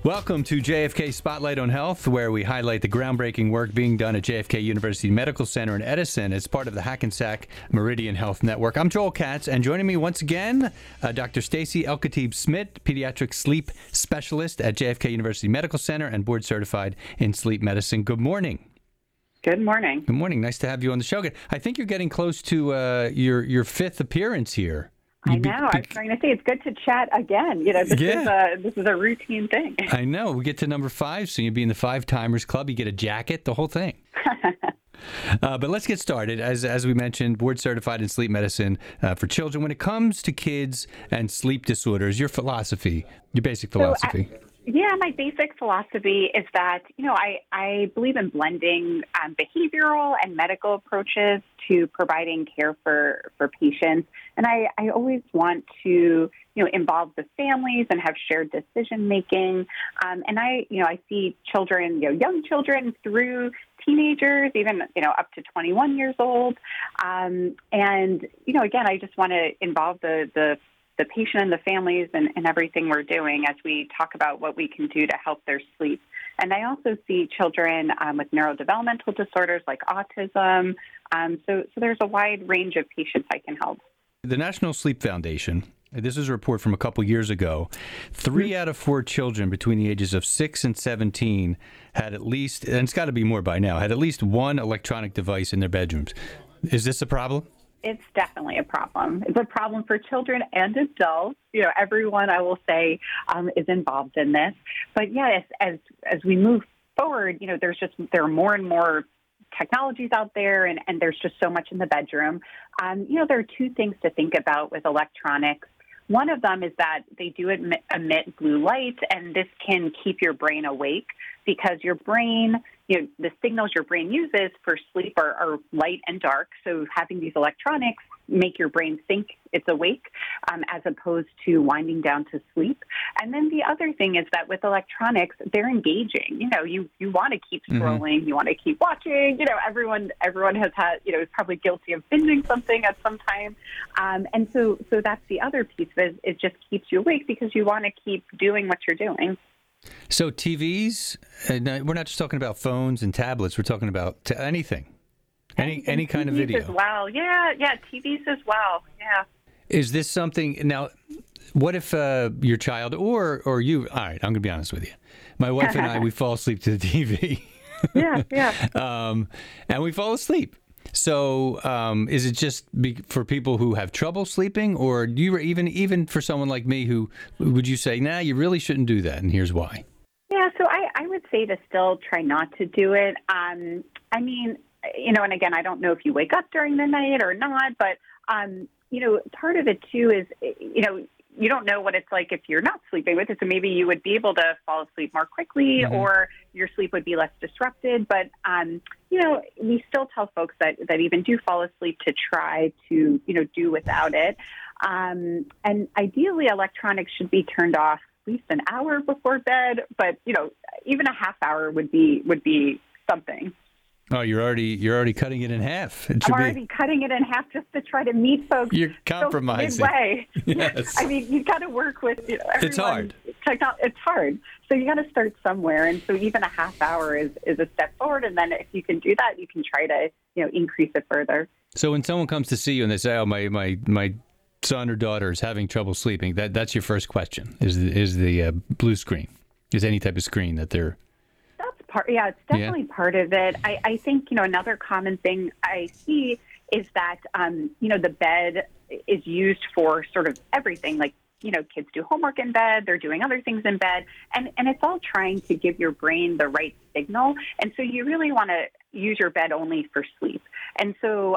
Welcome to JFK Spotlight on Health, where we highlight the groundbreaking work being done at JFK University Medical Center in Edison as part of the Hackensack Meridian Health Network. I'm Joel Katz, and joining me once again, Dr. Stacy El-Khatib-Smith, pediatric sleep specialist at JFK University Medical Center and board certified in sleep medicine. Good morning. Good morning. Good morning. Nice to have you on the show. I think you're getting close to your fifth appearance here. I know. I was trying to say it's good to chat again. This is a routine thing. I know. We get to number 5, so you'll be in the 5-timers club. You get a jacket, the whole thing. But let's get started. As we mentioned, board certified in sleep medicine for children. When it comes to kids and sleep disorders, your philosophy, your basic philosophy. My basic philosophy is that, I believe in blending behavioral and medical approaches to providing care for patients. And I always want to, involve the families and have shared decision making. And I see children, young children through teenagers, even, up to 21 years old. And, again, I just want to involve the patient and the families and everything we're doing as we talk about what we can do to help their sleep. And I also see children with neurodevelopmental disorders like autism. So there's a wide range of patients I can help. The National Sleep Foundation, this is a report from a couple years ago, 3 out of 4 children between the ages of 6 and 17 had at least, and it's got to be more by now, had at least one electronic device in their bedrooms. Is this a problem? It's definitely a problem. It's a problem for children and adults. Everyone, I will say, is involved in this. But yes, as we move forward, there are more and more technologies out there, and there's just so much in the bedroom. There are 2 things to think about with electronics. One of them is that they do emit blue light, and this can keep your brain awake because your brain, the signals your brain uses for sleep are light and dark. So having these electronics make your brain think it's awake as opposed to winding down to sleep. And then the other thing is that with electronics, they're engaging. You want to keep scrolling, you want to keep watching. Everyone has had, is probably guilty of binging something at some time. And so that's the other piece of it. It just keeps you awake because you want to keep doing what you're doing. So TVs, we're not just talking about phones and tablets. We're talking about anything. Any kind of video. TVs as well. Yeah, TVs as well. Yeah. Is this something now? What if your child or you? All right, I'm going to be honest with you. My wife and I, we fall asleep to the TV. Yeah. And we fall asleep. So, is it just for people who have trouble sleeping, or do you even for someone like me who would you say, nah, you really shouldn't do that, and here's why? Yeah. So I would say to still try not to do it. And again, I don't know if you wake up during the night or not, but, part of it too is, you don't know what it's like if you're not sleeping with it. So maybe you would be able to fall asleep more quickly or your sleep would be less disrupted. But, we still tell folks that even do fall asleep to try to, do without it. And ideally, electronics should be turned off at least an hour before bed. But, even a half hour would be something. Oh, you're already cutting it in half. I'm already cutting it in half just to try to meet folks. You're compromising. Midway. Yes. You've got to work with everyone. It's hard. It's hard. So you got to start somewhere. And so even a half hour is a step forward. And then if you can do that, you can try to, increase it further. So when someone comes to see you and they say, oh, my son or daughter is having trouble sleeping, that's your first question, is the blue screen, is any type of screen that they're... It's definitely part of it. I think, another common thing I see is that, the bed is used for sort of everything. Like, kids do homework in bed, they're doing other things in bed, and it's all trying to give your brain the right signal. And so you really want to use your bed only for sleep. And so,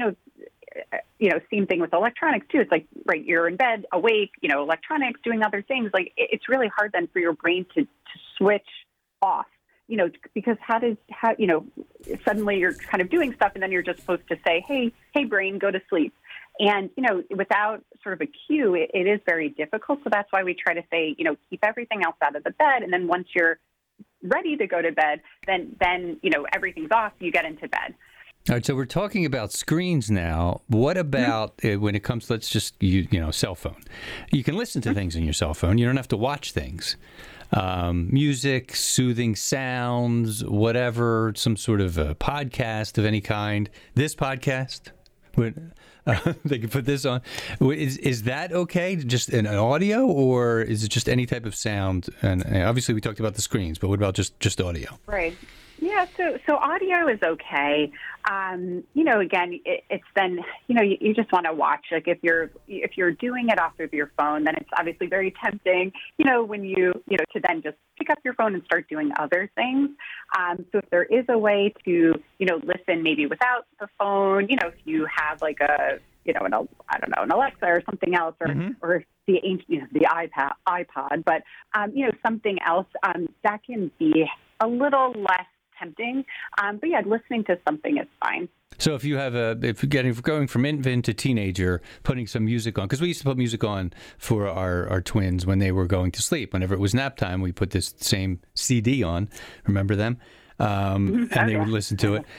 same thing with electronics too. It's like, right, you're in bed, awake, electronics, doing other things. Like, it's really hard then for your brain to switch off. Because suddenly you're kind of doing stuff and then you're just supposed to say, hey, brain, go to sleep. And, without sort of a cue, it is very difficult. So that's why we try to say, keep everything else out of the bed. And then once you're ready to go to bed, then everything's off, you get into bed. All right, so we're talking about screens now. What about when it comes, let's just, cell phone. You can listen to things on your cell phone. You don't have to watch things. Music, soothing sounds, whatever, some sort of a podcast of any kind. This podcast, they can put this on. Is that okay? Just an audio, or is it just any type of sound? And obviously we talked about the screens, but what about just audio? Right. Yeah, so audio is okay. Again, it's then, you just want to watch. Like if you're doing it off of your phone, then it's obviously very tempting, when to then just pick up your phone and start doing other things. So if there is a way to, listen maybe without the phone, if you have like an Alexa or something else, or the iPod, but, something else, that can be a little less tempting. But yeah, listening to something is fine. So if you're going from infant to teenager, putting some music on, because we used to put music on for our twins when they were going to sleep. Whenever it was nap time, we put this same CD on. Remember them? And they would listen to it.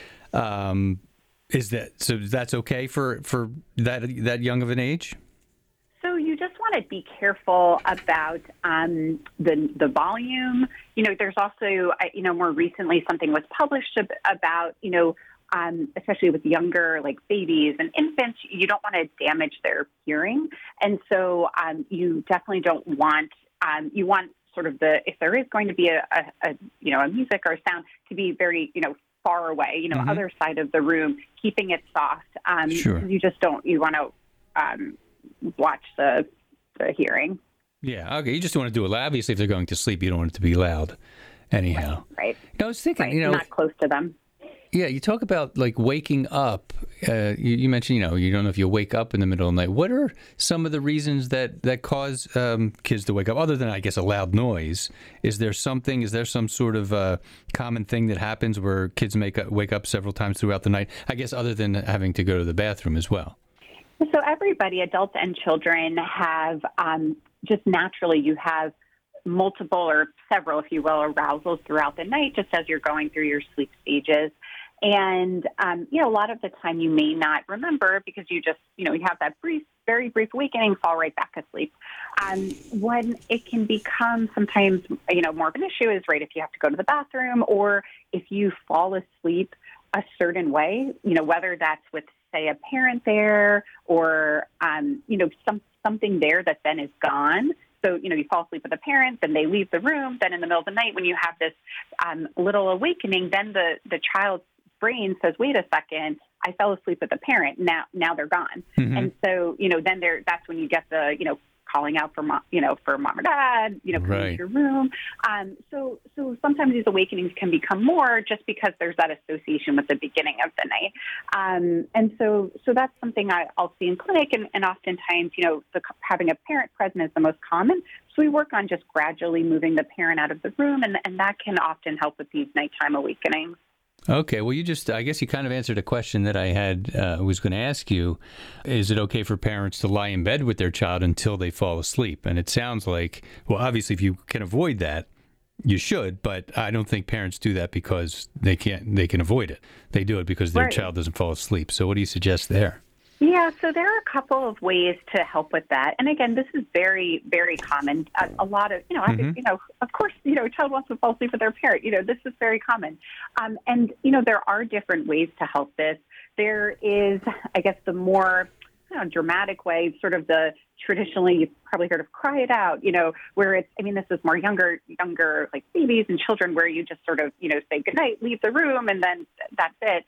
That's okay for that young of an age? So you just want to be careful about the volume. There's also, more recently something was published about, especially with younger, like babies and infants, you don't want to damage their hearing. And so you definitely don't want, you want sort of if there is going to be a music or a sound, to be very, far away, other side of the room, keeping it soft. Sure. You want to watch the hearing. Yeah, okay. You just don't want to do it loud. Obviously, if they're going to sleep, you don't want it to be loud anyhow. Right. I was thinking, not close to them. Yeah, you talk about like waking up. You mentioned, you don't know if you wake up in the middle of the night. What are some of the reasons that cause kids to wake up, other than, I guess, a loud noise? Is there some sort of common thing that happens where kids wake up several times throughout the night? I guess other than having to go to the bathroom as well. So everybody, adults and children, have just naturally, you have multiple or several, if you will, arousals throughout the night, just as you're going through your sleep stages. And, a lot of the time you may not remember because you just, you have that very brief awakening, fall right back asleep. When it can become sometimes, more of an issue is right if you have to go to the bathroom, or if you fall asleep a certain way, whether that's with, say, a parent there or, something there that then is gone. So, you fall asleep with the parents and they leave the room. Then in the middle of the night, when you have this little awakening, then the child's brain says, wait a second, I fell asleep with the parent. Now they're gone. Mm-hmm. And so, then that's when you get the, calling out for mom, for mom or dad, coming to your room. So sometimes these awakenings can become more just because there's that association with the beginning of the night. And so that's something I'll see in clinic, and oftentimes, having a parent present is the most common. So we work on just gradually moving the parent out of the room, and that can often help with these nighttime awakenings. Okay, well, I guess you kind of answered a question that I was going to ask you. Is it okay for parents to lie in bed with their child until they fall asleep? And it sounds like, well, obviously, if you can avoid that, you should, but I don't think parents do that because they can avoid it. They do it because their child doesn't fall asleep. So what do you suggest there? Yeah, so there are a couple of ways to help with that. And again, this is very, very common. A lot of, of course, a child wants to fall asleep with their parent. This is very common. And there are different ways to help this. There is, I guess, the more dramatic way, sort of the traditionally, you've probably heard of cry it out, where it's, this is more younger, like babies and children, where you just sort of, say goodnight, leave the room, and then that's it.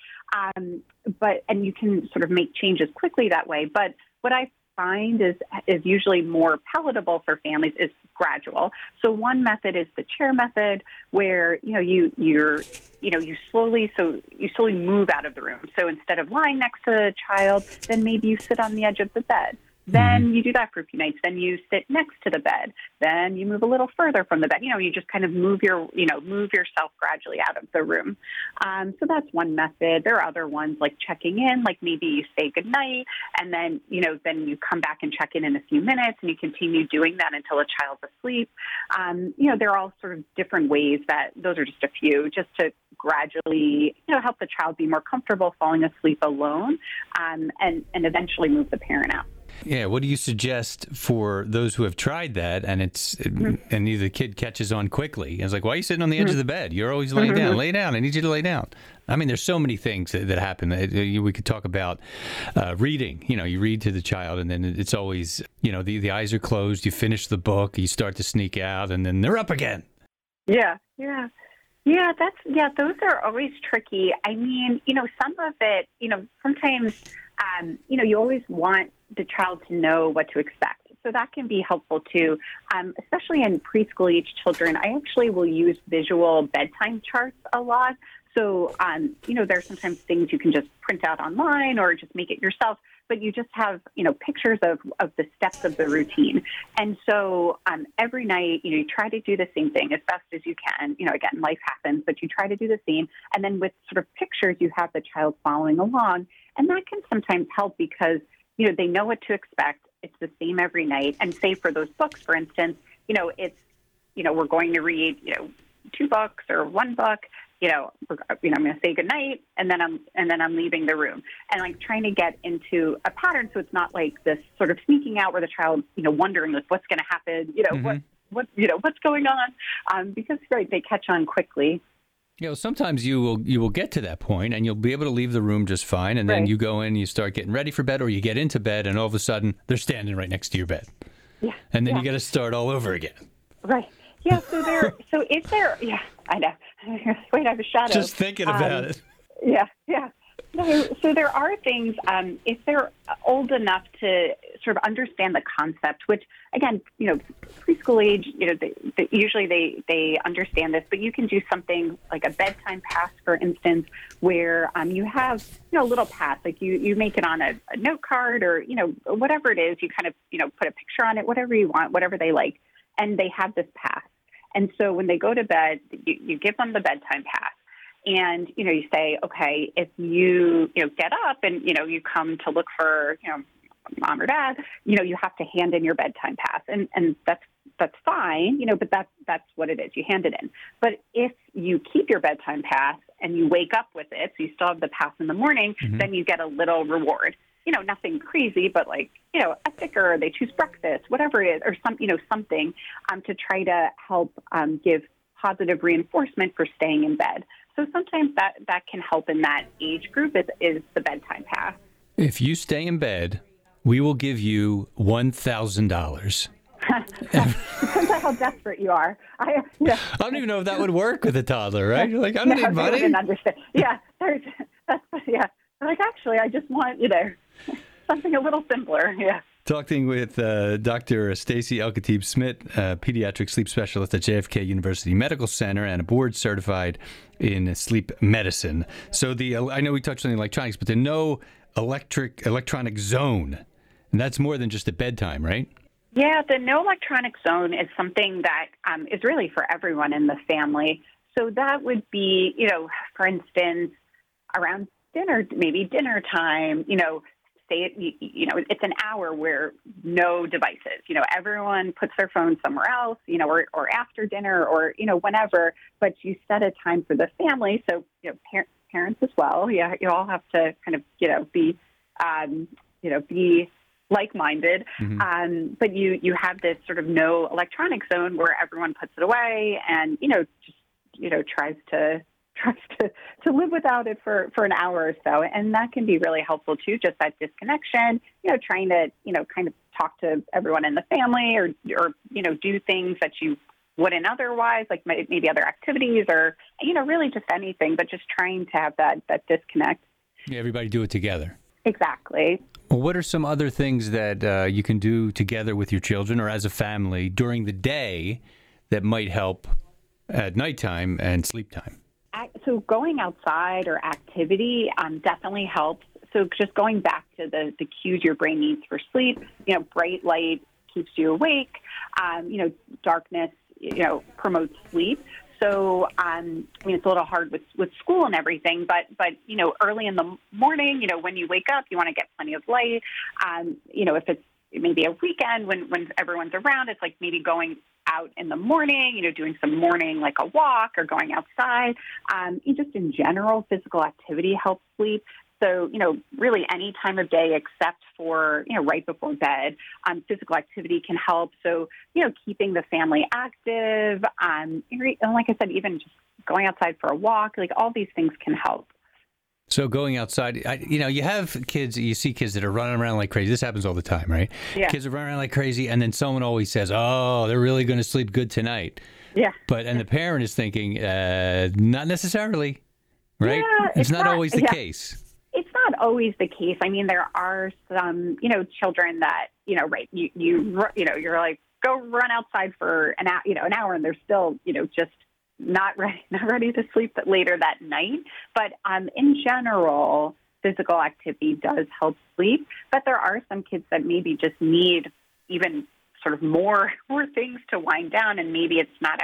And you can sort of make changes quickly that way. But what I find is usually more palatable for families is gradual. So one method is the chair method, where you slowly move out of the room. So instead of lying next to the child, then maybe you sit on the edge of the bed. Then you do that for a few nights. Then you sit next to the bed. Then you move a little further from the bed. You just kind of move yourself gradually out of the room. So that's one method. There are other ones like checking in, like maybe you say goodnight, and then you come back and check in a few minutes, and you continue doing that until a child's asleep. There are all sort of different ways those are just a few, just to gradually, help the child be more comfortable falling asleep alone, and eventually move the parent out. Yeah, what do you suggest for those who have tried that and and either the kid catches on quickly? It's like, why are you sitting on the edge of the bed? You're always laying down. Lay down. I need you to lay down. I mean, there's so many things that happen. We could talk about reading. You read to the child, and then it's always, the eyes are closed. You finish the book. You start to sneak out, and then they're up again. Yeah. Those are always tricky. I mean, some of it, sometimes, you always want the child to know what to expect. So that can be helpful too, especially in preschool age children. I actually will use visual bedtime charts a lot. So, there's sometimes things you can just print out online or just make it yourself, but you just have, pictures of the steps of the routine. And so every night, you try to do the same thing as best as you can. Again, life happens, but you try to do the same. And then with sort of pictures, you have the child following along. And that can sometimes help because, they know what to expect. It's the same every night. And say for those books, for instance, it's, we're going to read, 2 books or 1 book. I'm going to say goodnight, and then I'm leaving the room, and like trying to get into a pattern, so it's not like this sort of sneaking out where the child, wondering like what's going to happen, what's going on, because they catch on quickly. Sometimes you will get to that point, and you'll be able to leave the room just fine, and then you go in, you start getting ready for bed, or you get into bed, and all of a sudden they're standing right next to your bed, and then you got to start all over again. Right. Yeah. So if they're, I know. Wait, I have a shadow. Just thinking about it. Yeah. So there are things, if they're old enough to sort of understand the concept, which, again, preschool age, usually they understand this, but you can do something like a bedtime pass, for instance, where you have, a little pass, like you make it on a note card or, whatever it is, you kind of, put a picture on it, whatever you want, whatever they like, and they have this pass. And so when they go to bed, you give them the bedtime pass. And, you say, okay, if you, get up and, you come to look for, mom or dad, you have to hand in your bedtime pass. And that's fine, but that's what it is. You hand it in. But if you keep your bedtime pass and you wake up with it, so you still have the pass in the morning, then you get a little reward. Nothing crazy, but like, a sticker, they choose breakfast, whatever it is, or something to try to help give positive reinforcement for staying in bed. So sometimes that can help in that age group is the bedtime pass. If you stay in bed, we will give you $1,000. Depends on how desperate you are. I don't even know if that would work with a toddler, right? You're like, I don't need money. I didn't understand. Yeah, like, actually, I just want, something a little simpler. Yeah. Talking with Dr. Stacy El-Khatib-Smith, pediatric sleep specialist at JFK University Medical Center and a board certified in sleep medicine. So I know we touched on the electronics, but the no electronic zone, and that's more than just at bedtime, right? Yeah, the no electronic zone is something that is really for everyone in the family. So that would be, for instance, around maybe dinner time, say it's an hour where no devices, everyone puts their phone somewhere else, or after dinner or, whenever, but you set a time for the family. So, parents as well. Yeah. You all have to kind of, be like-minded. Mm-hmm. But you have this sort of no electronic zone where everyone puts it away and, tries to live without it for an hour or so. And that can be really helpful too, just that disconnection, trying to, kind of talk to everyone in the family or do things that you wouldn't otherwise, like maybe other activities or, really just anything, but just trying to have that disconnect. Yeah, everybody do it together. Exactly. Well, what are some other things that you can do together with your children or as a family during the day that might help at nighttime and sleep time? So going outside or activity definitely helps. So just going back to the cues your brain needs for sleep, bright light keeps you awake. Darkness, promotes sleep. So, it's a little hard with school and everything, but early in the morning, when you wake up, you want to get plenty of light. If it's maybe a weekend when everyone's around, it's like maybe going out in the morning, doing some morning, like a walk or going outside. Just in general, physical activity helps sleep. So, really any time of day except for, right before bed, physical activity can help. So, keeping the family active, and like I said, even just going outside for a walk, like all these things can help. So going outside, you have kids, you see kids that are running around like crazy. This happens all the time, right? Yeah. Kids are running around like crazy, and then someone always says, oh, they're really going to sleep good tonight. Yeah. And the parent is thinking, not necessarily, right? Yeah, it's not always the case. It's not always the case. I mean, there are some, children that, right, you're like, go run outside for an hour, and they're still, just not ready to sleep later that night. But in general, physical activity does help sleep. But there are some kids that maybe just need even sort of more things to wind down, and maybe it's not,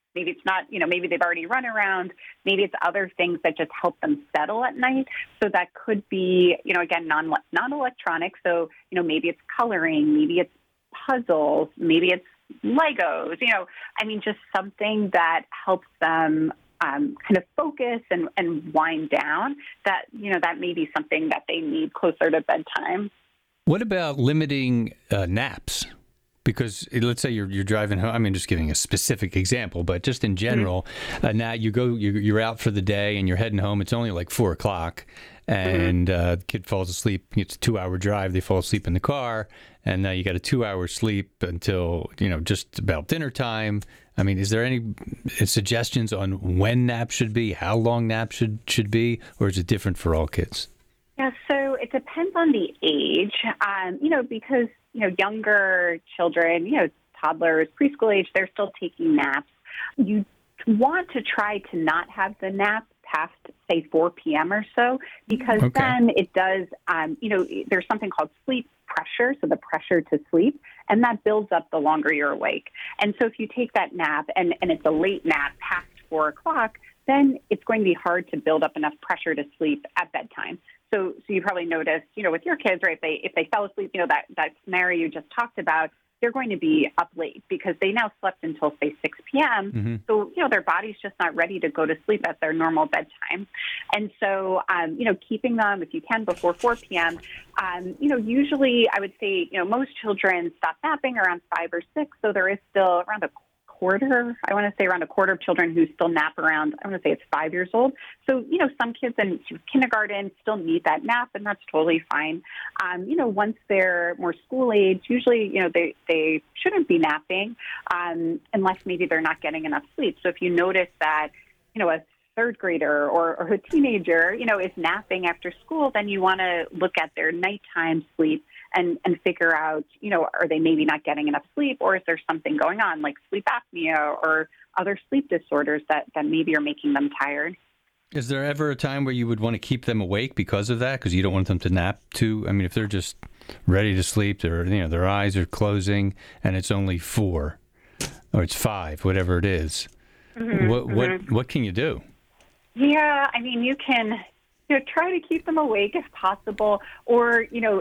maybe they've already run around. Maybe it's other things that just help them settle at night. So that could be, again, non-electronic. So, maybe it's coloring, maybe it's puzzles, maybe it's Legos, just something that helps them kind of focus and wind down. That, that may be something that they need closer to bedtime. What about limiting naps? Because let's say you're driving home. I mean, just giving a specific example, but just in general, now you're out for the day and you're heading home. It's only like 4:00, and the kid falls asleep. It's a 2-hour drive. They fall asleep in the car, and now you got a 2-hour sleep until just about dinner time. I mean, is there any suggestions on when naps should be, how long naps should be, or is it different for all kids? Yeah, so it depends on the age, because, younger children, toddlers, preschool age, they're still taking naps. You want to try to not have the nap past, say, 4 p.m. or so, because then it does, there's something called sleep pressure, so the pressure to sleep, and that builds up the longer you're awake. And so if you take that nap and it's a late nap past 4:00, then it's going to be hard to build up enough pressure to sleep at bedtime. So you probably noticed, with your kids, right, if they fell asleep, that scenario you just talked about, they're going to be up late because they now slept until, say, 6 p.m. Mm-hmm. So, their body's just not ready to go to sleep at their normal bedtime. And so, keeping them, if you can, before 4 p.m., usually I would say, most children stop napping around 5 or 6. So there is still around a quarter of children who still nap around, I want to say it's 5 years old. So, some kids in kindergarten still need that nap, and that's totally fine. Once they're more school age, usually, they shouldn't be napping unless maybe they're not getting enough sleep. So if you notice that, a third grader or a teenager, is napping after school, then you want to look at their nighttime sleep and figure out, are they maybe not getting enough sleep, or is there something going on like sleep apnea or other sleep disorders that maybe are making them tired? Is there ever a time where you would want to keep them awake because of that? Because you don't want them to nap too? I mean, if they're just ready to sleep, their eyes are closing and it's only 4 or it's 5, whatever it is. Mm-hmm. What can you do? Yeah, I mean, you can try to keep them awake if possible, or, even,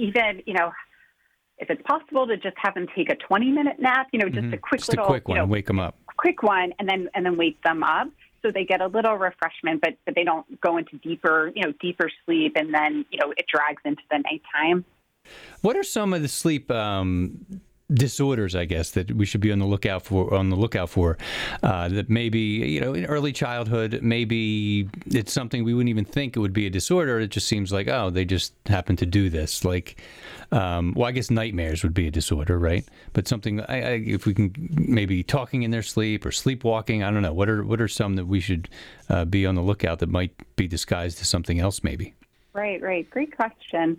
if it's possible to just have them take a 20-minute nap, just a quick one, wake them up. Quick one, and then wake them up so they get a little refreshment, but they don't go into deeper sleep, and then, it drags into the nighttime. What are some of the sleep disorders, I guess, that we should be on the lookout for, that maybe, in early childhood, maybe it's something we wouldn't even think it would be a disorder. It just seems like, oh, they just happen to do this. Like, I guess nightmares would be a disorder, right? But something, if we can, maybe talking in their sleep or sleepwalking, I don't know. What are some that we should be on the lookout that might be disguised as something else, maybe? Right. Great question.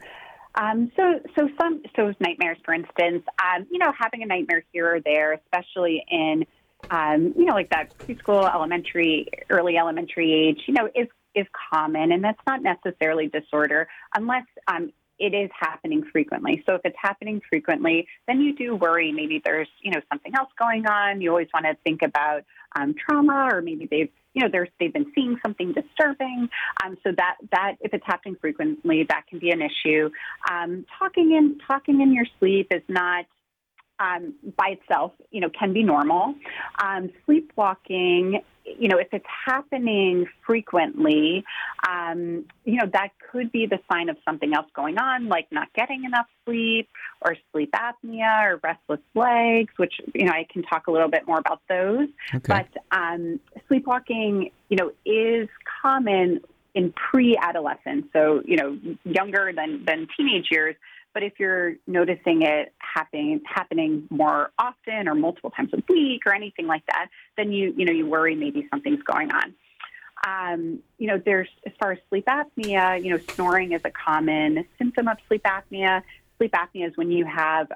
So nightmares, for instance, having a nightmare here or there, especially in, like that preschool, early elementary age, is common, and that's not necessarily disorder unless it is happening frequently. So if it's happening frequently, then you do worry maybe there's, something else going on. You always want to think about trauma, or maybe they've been seeing something disturbing. So that if it's happening frequently, that can be an issue. Talking in your sleep is not by itself, can be normal. Sleepwalking, if it's happening frequently, that could be the sign of something else going on, like not getting enough sleep, or sleep apnea, or restless legs, which, I can talk a little bit more about those. Okay. But sleepwalking, is common in pre-adolescence, so, younger than teenage years. But if you're noticing it happening more often or multiple times a week or anything like that, then you worry maybe something's going on. There's, as far as sleep apnea, snoring is a common symptom of sleep apnea. Sleep apnea is when you have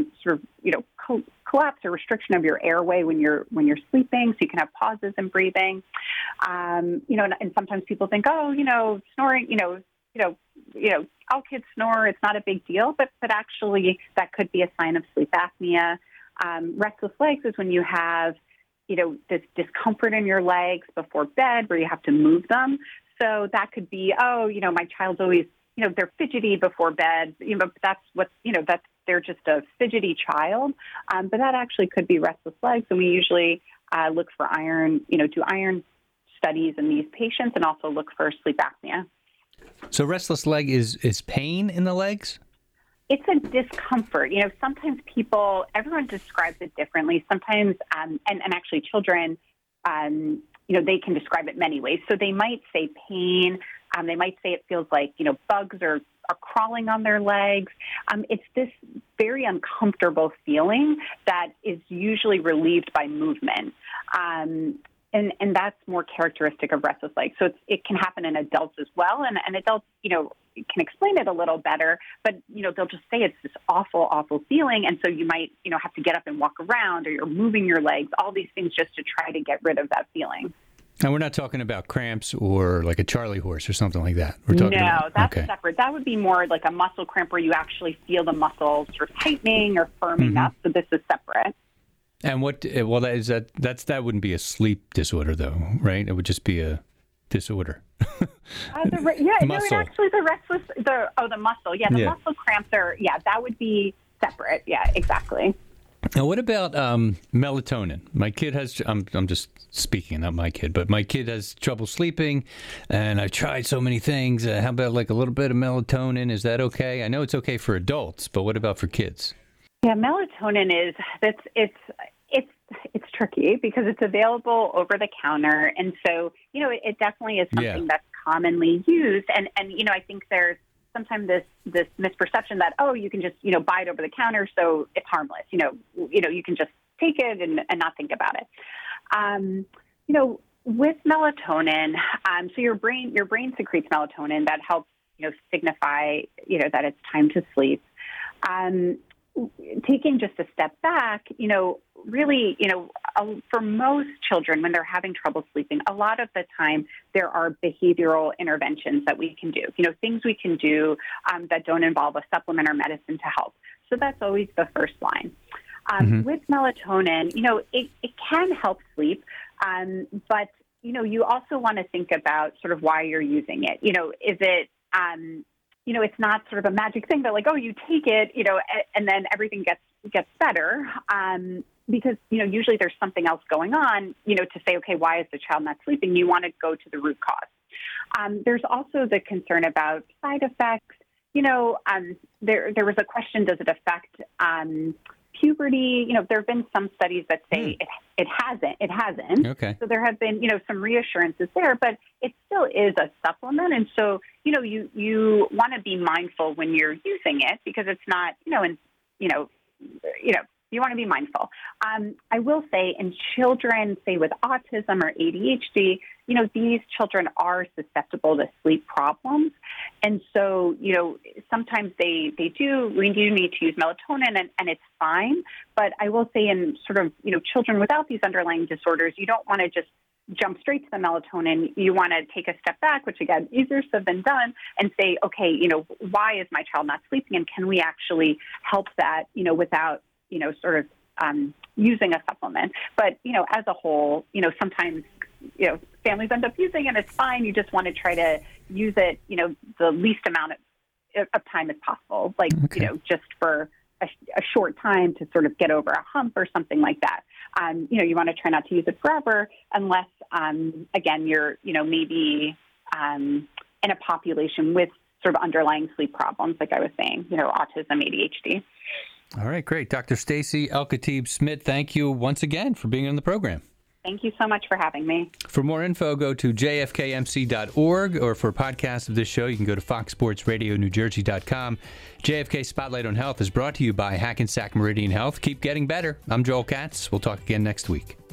collapse or restriction of your airway when you're sleeping, so you can have pauses in breathing. And sometimes people think, snoring, all kids snore, it's not a big deal, but actually that could be a sign of sleep apnea. Restless legs is when you have, this discomfort in your legs before bed where you have to move them. So that could be, my child's always, they're fidgety before bed, that's what, they're just a fidgety child. But that actually could be restless legs. And we usually look for iron, do iron studies in these patients, and also look for sleep apnea. So restless leg is pain in the legs? It's a discomfort. Sometimes everyone describes it differently. Sometimes, and actually children, they can describe it many ways. So they might say pain. They might say it feels like, bugs are crawling on their legs. It's this very uncomfortable feeling that is usually relieved by movement. And that's more characteristic of restless legs. So it can happen in adults as well. And adults, can explain it a little better, but, they'll just say it's this awful, awful feeling. And so you might, have to get up and walk around, or you're moving your legs, all these things just to try to get rid of that feeling. And we're not talking about cramps or like a Charlie horse or something like that. We're talking that's separate. That would be more like a muscle cramp where you actually feel the muscles sort of tightening or firming up. So this is separate. And that wouldn't be a sleep disorder though, right? It would just be a disorder. Muscle. Actually the muscle. Yeah, the muscle cramps are, that would be separate. Yeah, exactly. Now, what about melatonin? My kid has, I'm just speaking, not my kid, but my kid has trouble sleeping, and I've tried so many things. How about like a little bit of melatonin? Is that okay? I know it's okay for adults, but what about for kids? Yeah, melatonin it's tricky because it's available over the counter. And so, it definitely is something that's commonly used. And I think there's sometimes this misperception that, you can just, buy it over the counter, so it's harmless. You can just take it and not think about it. With melatonin, so your brain secretes melatonin that helps, signify, that it's time to sleep. Taking just a step back, really, for most children, when they're having trouble sleeping, a lot of the time there are behavioral interventions that we can do, things we can do that don't involve a supplement or medicine to help. So that's always the first line. With melatonin, it can help sleep, but, you also want to think about sort of why you're using it. Is it, it's not sort of a magic thing that like, you take it, and then everything gets better. Because, usually there's something else going on, to say, okay, why is the child not sleeping? You want to go to the root cause. There's also the concern about side effects. There was a question, does it affect puberty? There have been some studies that say it hasn't. Okay. So there have been, some reassurances there, but it still is a supplement. And so, you want to be mindful when you're using it because it's not, you want to be mindful. I will say in children, say with autism or ADHD, these children are susceptible to sleep problems. And so, sometimes we do need to use melatonin and it's fine. But I will say in sort of, children without these underlying disorders, you don't want to just jump straight to the melatonin. You want to take a step back, which again, easier said than done, and say, okay, why is my child not sleeping, and can we actually help that, without, sort of using a supplement. But, as a whole, sometimes, families end up using it. It's fine. You just want to try to use it, the least amount of time as possible, like, just for a short time to sort of get over a hump or something like that. You want to try not to use it forever unless, again, you're, maybe in a population with sort of underlying sleep problems, like I was saying, autism, ADHD. All right, great. Dr. Stacy El-Khatib-Smit, thank you once again for being on the program. Thank you so much for having me. For more info, go to jfkmc.org, or for podcasts of this show, you can go to foxsportsradionewjersey.com. JFK Spotlight on Health is brought to you by Hackensack Meridian Health. Keep getting better. I'm Joel Katz. We'll talk again next week.